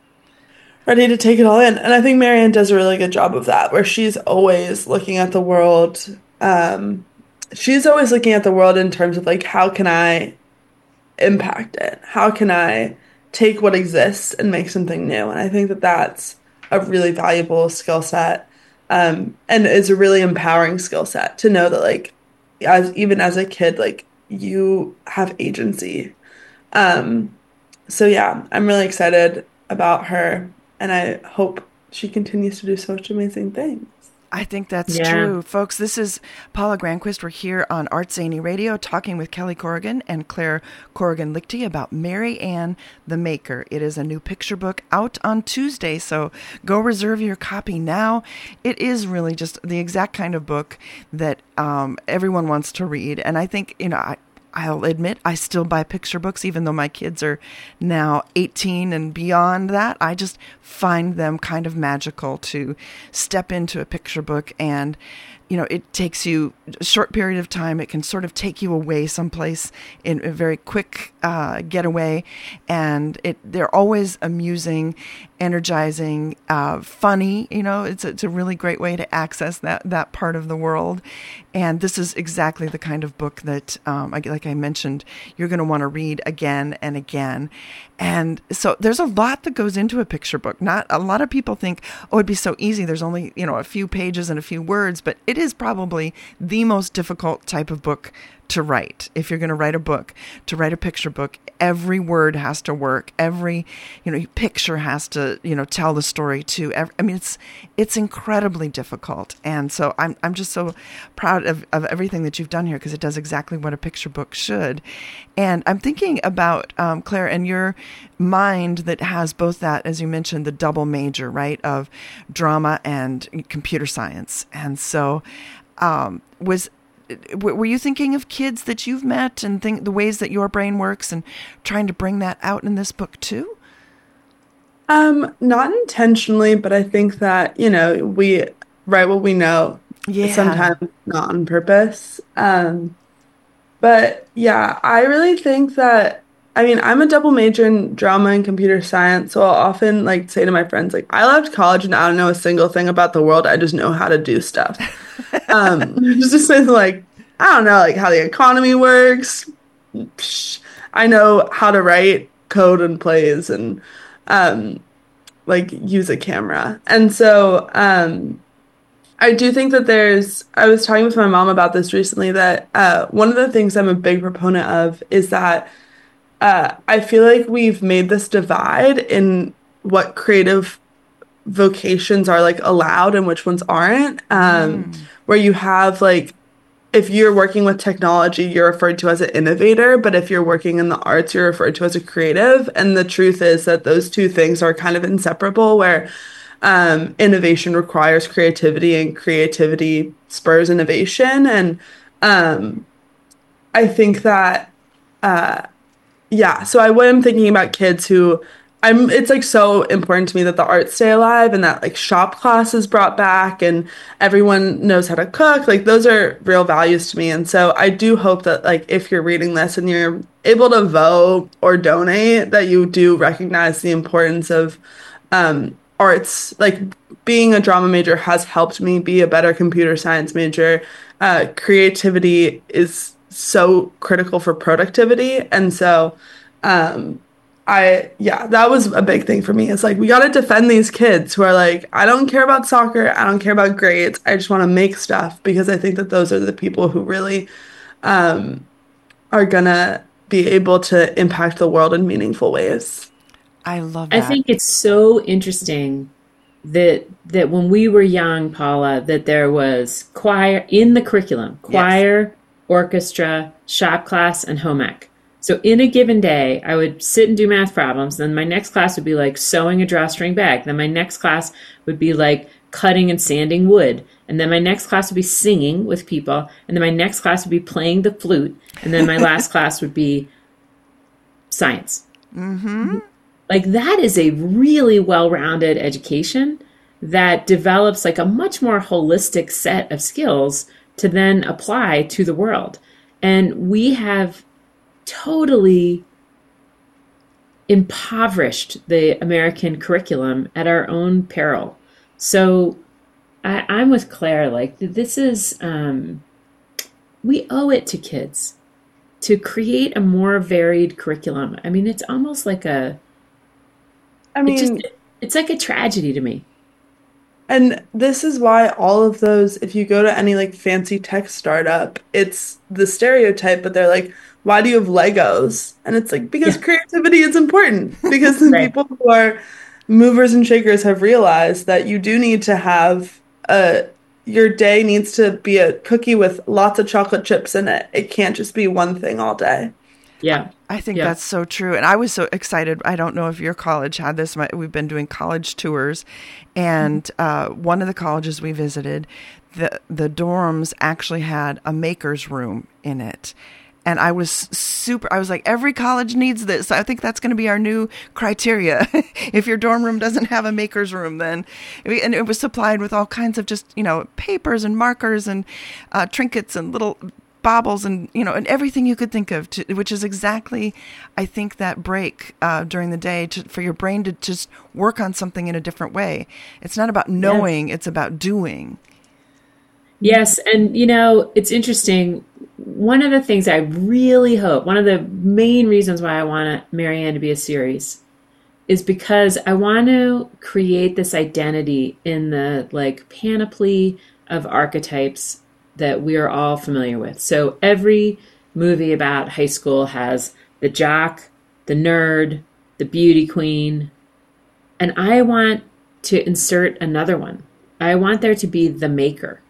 ready to take it all in. And I think Marianne does a really good job of that, where she's always looking at the world. Um, she's always looking at the world in terms of like, how can I impact it? How can I take what exists and make something new? And I think that that's a really valuable skill set. Um, and it's a really empowering skill set to know that like, as even as a kid, like you have agency. Um, so yeah, I'm really excited about her. And I hope she continues to do such amazing things. I think that's Yeah. true. Folks, this is Paula Granquist. We're here on Art Zany Radio talking with Kelly Corrigan and Claire Corrigan Lichty about Mary Ann the Maker. It is a new picture book out on Tuesday, so go reserve your copy now. It is really just the exact kind of book that um, everyone wants to read. And I think, you know, I, I'll admit I still buy picture books, even though my kids are now eighteen and beyond that. I just find them kind of magical to step into a picture book and, you know, it takes you a short period of time. It can sort of take you away someplace in a very quick uh, getaway. And it they're always amusing, energizing, uh, funny. You know, it's, it's a really great way to access that, that part of the world. And this is exactly the kind of book that, um, like I mentioned, you're going to want to read again and again. And so there's a lot that goes into a picture book. Not a lot of people think, oh, it'd be so easy. There's only, you know, a few pages and a few words, but it is probably the most difficult type of book to write. If you're going to write a book, to write a picture book, every word has to work. Every, you know, picture has to to, you know, tell the story to ev- I mean, it's it's incredibly difficult. And so I'm I'm just so proud of, of everything that you've done here, because it does exactly what a picture book should. And I'm thinking about, um, Claire, and your mind that has both that, as you mentioned, the double major, right, of drama and computer science. And so um, was were you thinking of kids that you've met and think the ways that your brain works and trying to bring that out in this book too? Um, not intentionally, but I think that, you know, we write what we know, Yeah. sometimes not on purpose. Um, but yeah, I really think that, I mean, I'm a double major in drama and computer science, so I'll often like say to my friends, like, I left college and I don't know a single thing about the world. I just know how to do stuff. um, it's just like, I don't know, like how the economy works. Psh, I know how to write code and plays and um, like use a camera. And so um, I do think that there's, I was talking with my mom about this recently, that uh, one of the things I'm a big proponent of is that uh, I feel like we've made this divide in what creative vocations are like allowed and which ones aren't. Um, mm. Where you have like, if you're working with technology, you're referred to as an innovator, but if you're working in the arts, you're referred to as a creative. And the truth is that those two things are kind of inseparable, where um, innovation requires creativity and creativity spurs innovation. And um, I think that, uh, yeah, so I am thinking about kids who I'm, it's like so important to me that the arts stay alive and that like shop class is brought back and everyone knows how to cook. Like those are real values to me. And so I do hope that like if you're reading this and you're able to vote or donate, that you do recognize the importance of um, arts. Like being a drama major has helped me be a better computer science major. Uh, creativity is so critical for productivity. And so um I, yeah, that was a big thing for me. It's like, we got to defend these kids who are like, I don't care about soccer. I don't care about grades. I just want to make stuff, because I think that those are the people who really um, are going to be able to impact the world in meaningful ways. I love that. I think it's so interesting that that when we were young, Paula, that there was choir in the curriculum, choir, yes, orchestra, shop class, and home ec. So in a given day, I would sit and do math problems. Then my next class would be like sewing a drawstring bag. Then my next class would be like cutting and sanding wood. And then my next class would be singing with people. And then my next class would be playing the flute. And then my last class would be science. Mm-hmm. Like that is a really well-rounded education that develops like a much more holistic set of skills to then apply to the world. And we have totally impoverished the American curriculum at our own peril. So I, I'm with Claire. Like this is, um, we owe it to kids to create a more varied curriculum. I mean, it's almost like a, I mean, it's, just, it's like a tragedy to me. And this is why all of those, if you go to any like fancy tech startup, it's the stereotype, but they're like, why do you have Legos? And it's like, because yeah. creativity is important. Because the right. people who are movers and shakers have realized that you do need to have a, your day needs to be a cookie with lots of chocolate chips in it. It can't just be one thing all day. Yeah. I think yeah. that's so true. And I was so excited. I don't know if your college had this. My, we've been doing college tours. And mm-hmm. uh, one of the colleges we visited, the the dorms actually had a maker's room in it. And I was super, I was like, every college needs this. I think that's going to be our new criteria. If your dorm room doesn't have a maker's room, then, and it was supplied with all kinds of just, you know, papers and markers and uh, trinkets and little baubles and, you know, and everything you could think of, to, which is exactly, I think, that break uh, during the day to, for your brain to just work on something in a different way. It's not about knowing, yeah. it's about doing. Yes. And, you know, it's interesting. One of the things I really hope, one of the main reasons why I want Marianne to be a series is because I want to create this identity in the like panoply of archetypes that we are all familiar with. So every movie about high school has the jock, the nerd, the beauty queen, And I want to insert another one. I want there to be the maker.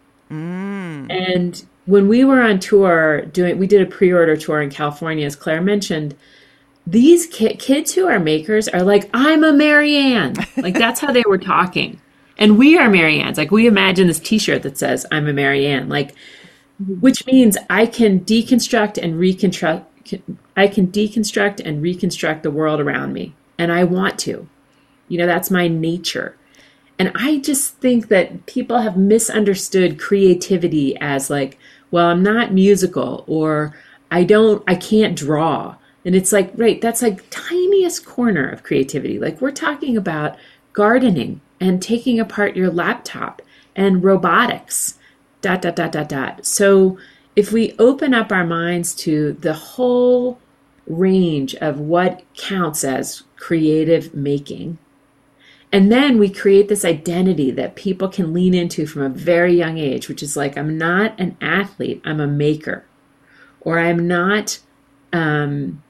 Mm. And when we were on tour doing, we did a pre-order tour in California, as Claire mentioned, these ki- kids who are makers are like, I'm a Marianne. Like, that's how they were talking. And we are Marianne's. Like, we imagine this t-shirt that says, I'm a Marianne. Like, which means I can deconstruct and reconstruct. I can deconstruct and reconstruct the world around me. And I want to. You know, that's my nature. And I just think that people have misunderstood creativity as like, well, I'm not musical, or I don't, I can't draw. And it's like, right, that's like tiniest corner of creativity. Like, we're talking about gardening and taking apart your laptop and robotics, dot, dot, dot, dot, dot. So if we open up our minds to the whole range of what counts as creative making, and then we create this identity that people can lean into from a very young age, which is like, I'm not an athlete, I'm a maker. Or I'm not um,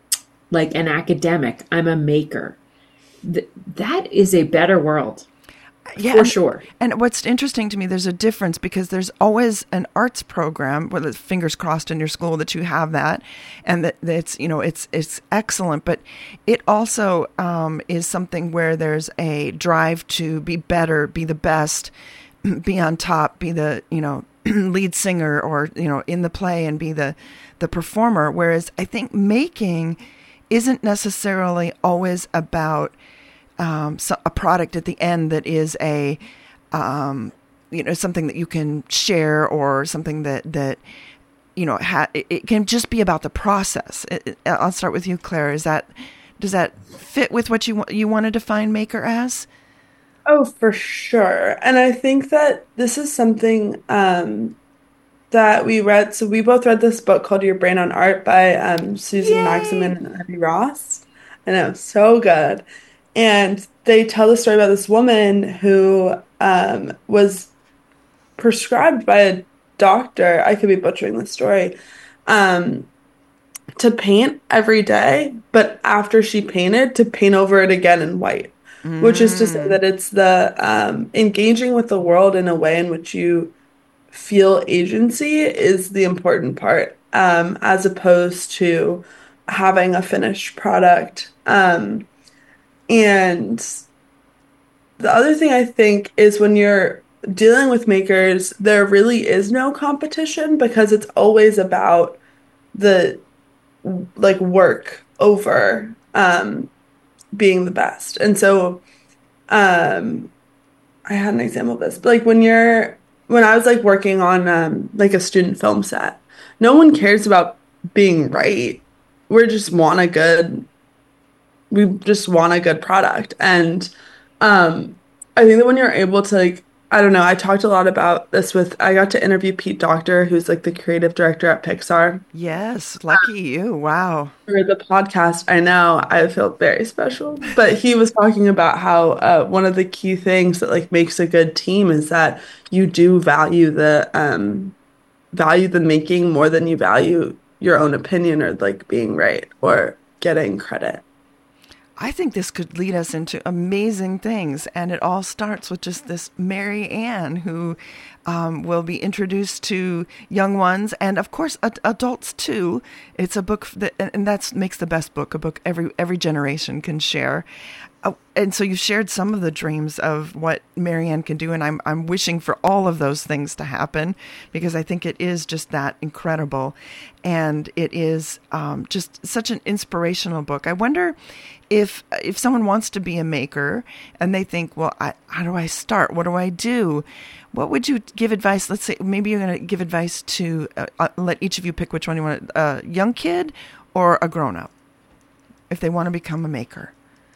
like an academic, I'm a maker. Th- that is a better world. Yeah, for and, sure. And what's interesting to me, there's a difference because there's always an arts program, whether fingers crossed in your school that you have that, and that it's, you know, it's it's excellent. But it also um, is something where there's a drive to be better, be the best, be on top, be the, you know, lead singer, or, you know, in the play and be the the performer. Whereas I think making isn't necessarily always about Um, so a product at the end that is a, um, you know, something that you can share, or something that, that you know, ha- it, it can just be about the process. It, it, I'll start with you, Claire. Is that, does that fit with what you you want to define maker as? Oh, for sure. And I think that this is something um, that we read. So we both read this book called Your Brain on Art by um, Susan Yay! Maximin and Abby Ross. I know, so good. And they tell the story about this woman who um, was prescribed by a doctor, I could be butchering the story, um, to paint every day, but after she painted, to paint over it again in white, mm. which is to say that it's the um, engaging with the world in a way in which you feel agency is the important part, um, as opposed to having a finished product. Um, And the other thing I think is when you're dealing with makers, there really is no competition because it's always about the like work over um, being the best. And so um, I had an example of this, but like when you're when I was like working on um, like a student film set, no one cares about being right. We just want a good we just want a good product. And um, I think that when you're able to, like, I don't know, I talked a lot about this with, I got to interview Pete Docter, who's like the creative director at Pixar. Yes, lucky you. Wow. For the podcast, I know, I feel very special. But he was talking about how uh, one of the key things that like makes a good team is that you do value the um, value the making more than you value your own opinion or like being right or getting credit. I think this could lead us into amazing things. And it all starts with just this Mary Ann who um, will be introduced to young ones and, of course, ad- adults, too. It's a book that, and that makes the best book, a book every every generation can share. Uh, and so you shared some of the dreams of what Mary Ann can do. And I'm I'm wishing for all of those things to happen because I think it is just that incredible. And it is um, just such an inspirational book. I wonder if if someone wants to be a maker and they think, well, I, how do I start? What do I do? What would you give advice? Let's say maybe you're going to give advice to, uh, uh, let each of you pick which one you want, a young kid or a grown-up, if they want to become a maker.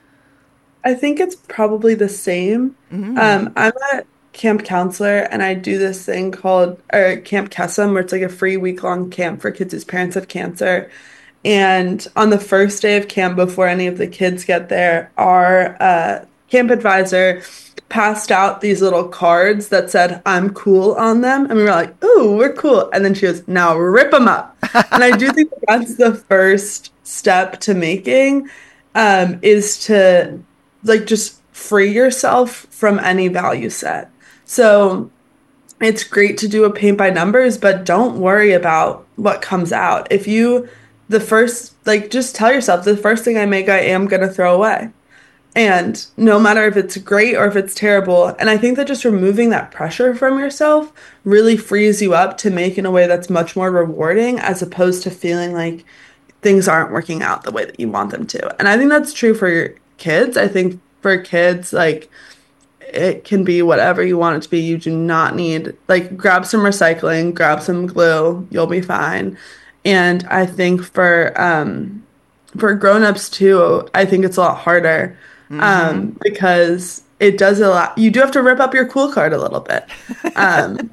I think it's probably the same. Mm-hmm. Um, I'm a camp counselor and I do this thing called or Camp Kesem, where it's like a free week-long camp for kids whose parents have cancer. And on the first day of camp, before any of the kids get there, our uh, camp advisor passed out these little cards that said, I'm cool on them. And we were like, ooh, we're cool. And then she goes, now rip them up. And I do think that's the first step to making, um, is to like just free yourself from any value set. So it's great to do a paint by numbers, but don't worry about what comes out. If you, the first, like, just tell yourself, the first thing I make, I am going to throw away. And no matter if it's great or if it's terrible. And I think that just removing that pressure from yourself really frees you up to make in a way that's much more rewarding, as opposed to feeling like things aren't working out the way that you want them to. And I think that's true for your kids. I think for kids, like, it can be whatever you want it to be. You do not need, like, grab some recycling, grab some glue, you'll be fine. And I think for um, for grown-ups too, I think it's a lot harder. Mm-hmm. Um, because it does a lot. You do have to rip up your cool card a little bit, um,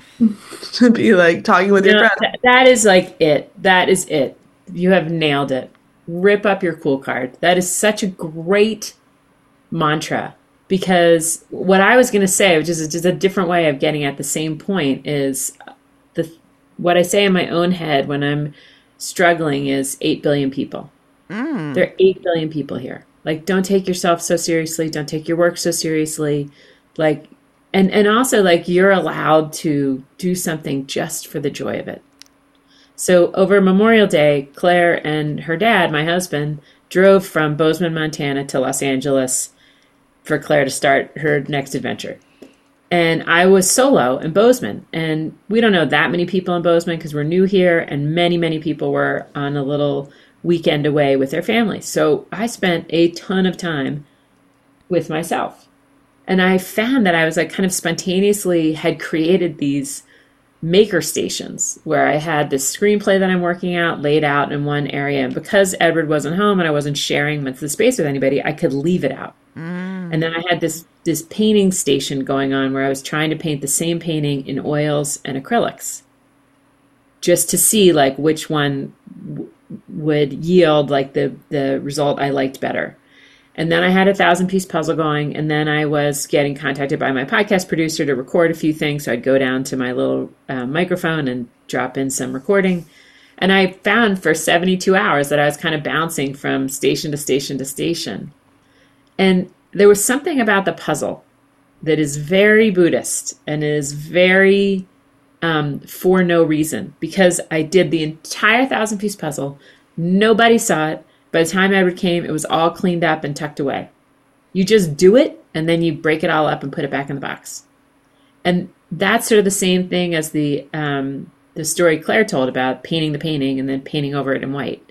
to be like talking with you your know, friend. Th- that is like it. That is it. You have nailed it. Rip up your cool card. That is such a great mantra, because what I was going to say, which is just a different way of getting at the same point, is the what I say in my own head when I'm struggling is eight billion people. Mm. There are eight billion people here. Like, don't take yourself so seriously. Don't take your work so seriously. Like, and, and also, like, you're allowed to do something just for the joy of it. So over Memorial Day, Claire and her dad, my husband, drove from Bozeman, Montana to Los Angeles for Claire to start her next adventure. And I was solo in Bozeman. And we don't know that many people in Bozeman because we're new here. And many, many people were on a little weekend away with their families. So I spent a ton of time with myself. And I found that I was like kind of spontaneously had created these maker stations where I had this screenplay that I'm working out laid out in one area. And because Edward wasn't home and I wasn't sharing the space with anybody, I could leave it out. Mm. And then I had this, this painting station going on where I was trying to paint the same painting in oils and acrylics, just to see like which one w- would yield like the, the result I liked better. And then I had a thousand piece puzzle going. And then I was getting contacted by my podcast producer to record a few things. So I'd go down to my little uh, microphone and drop in some recording. And I found for seventy-two hours that I was kind of bouncing from station to station to station. And there was something about the puzzle that is very Buddhist and is very Um, for no reason, because I did the entire thousand piece puzzle. Nobody saw it. By the time Edward came, it was all cleaned up and tucked away. You just do it and then you break it all up and put it back in the box. And that's sort of the same thing as the um, the story Claire told about painting the painting and then painting over it in white.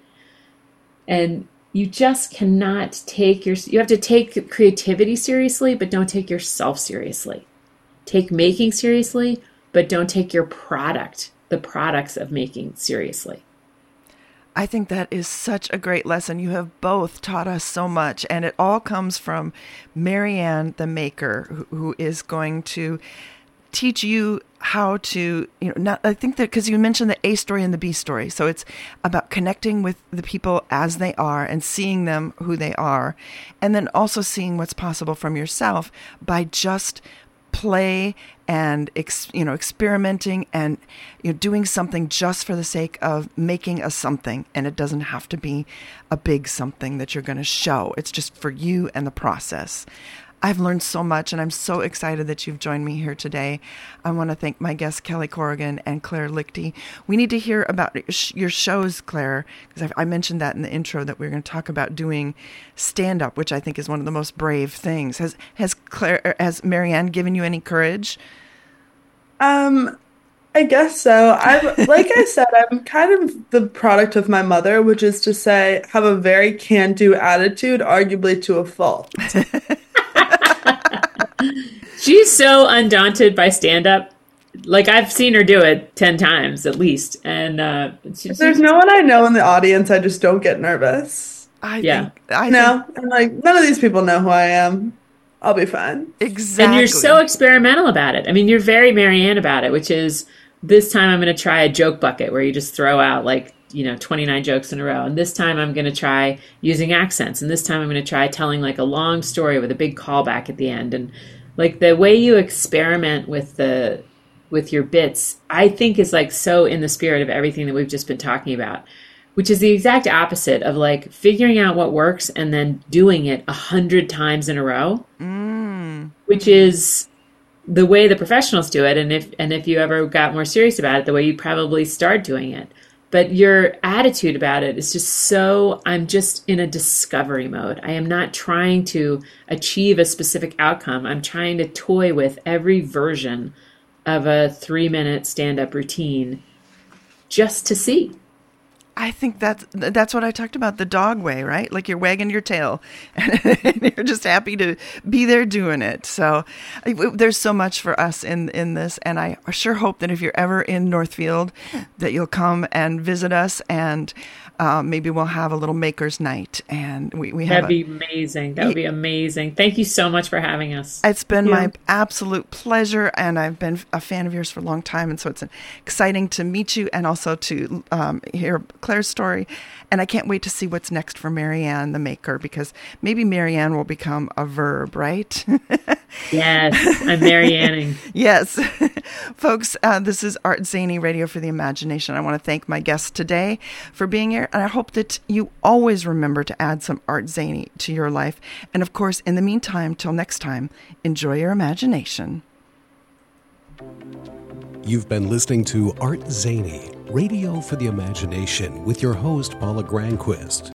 And you just cannot take your, you have to take creativity seriously, but don't take yourself seriously. Take making seriously, but don't take your product, the products of making, seriously. I think that is such a great lesson. You have both taught us so much, and it all comes from Marianne, the maker, who, who is going to teach you how to, you know, not, I think that because you mentioned the A story and the B story. So it's about connecting with the people as they are and seeing them who they are, and then also seeing what's possible from yourself by just play and ex, you know experimenting and you know doing something just for the sake of making a something, and it doesn't have to be a big something that you're going to show. It's just for you and the process. I've learned so much, and I'm so excited that you've joined me here today. I want to thank my guests, Kelly Corrigan and Claire Lichty. We need to hear about your shows, Claire, because I mentioned that in the intro that we we're going to talk about doing stand-up, which I think is one of the most brave things. Has has Claire, has Marianne given you any courage? Um, I guess so. I'm like I said, I'm kind of the product of my mother, which is to say, have a very can-do attitude, arguably to a fault. She's so undaunted by stand-up. Like, I've seen her do it ten times at least. And uh, she, if there's no one I know in the audience, I just don't get nervous. I yeah. think, I no, think... I'm like, none of these people know who I am. I'll be fine. Exactly. And you're so experimental about it. I mean, you're very Marianne about it, which is, this time I'm going to try a joke bucket where you just throw out like, you know, twenty-nine jokes in a row. And this time I'm going to try using accents. And this time I'm going to try telling like a long story with a big callback at the end. And like the way you experiment with the, with your bits, I think is like so in the spirit of everything that we've just been talking about, which is the exact opposite of like figuring out what works and then doing it a hundred times in a row, mm. which is the way the professionals do it. And if, and if you ever got more serious about it, the way you probably start doing it. But your attitude about it is just so, I'm just in a discovery mode. I am not trying to achieve a specific outcome. I'm trying to toy with every version of a three minute stand-up routine just to see. I think that's that's what I talked about, the dog way, right? Like you're wagging your tail and you're just happy to be there doing it. So there's so much for us in, in this. And I sure hope that if you're ever in Northfield, that you'll come and visit us, and uh, maybe we'll have a little maker's night. And we, we have That'd be a, amazing. That would be amazing. Thank you so much for having us. It's been yeah. my absolute pleasure. And I've been a fan of yours for a long time. And so it's exciting to meet you and also to um, hear Claire's story. And I can't wait to see what's next for Marianne the Maker, because maybe Marianne will become a verb, right? Yes, I'm Marianning. Yes. Folks, uh, this is Art Zany, Radio for the Imagination. I want to thank my guests today for being here, and I hope that you always remember to add some Art Zany to your life. And of course, in the meantime, till next time, enjoy your imagination. You've been listening to Art Zany, Radio for the Imagination, with your host, Paula Granquist.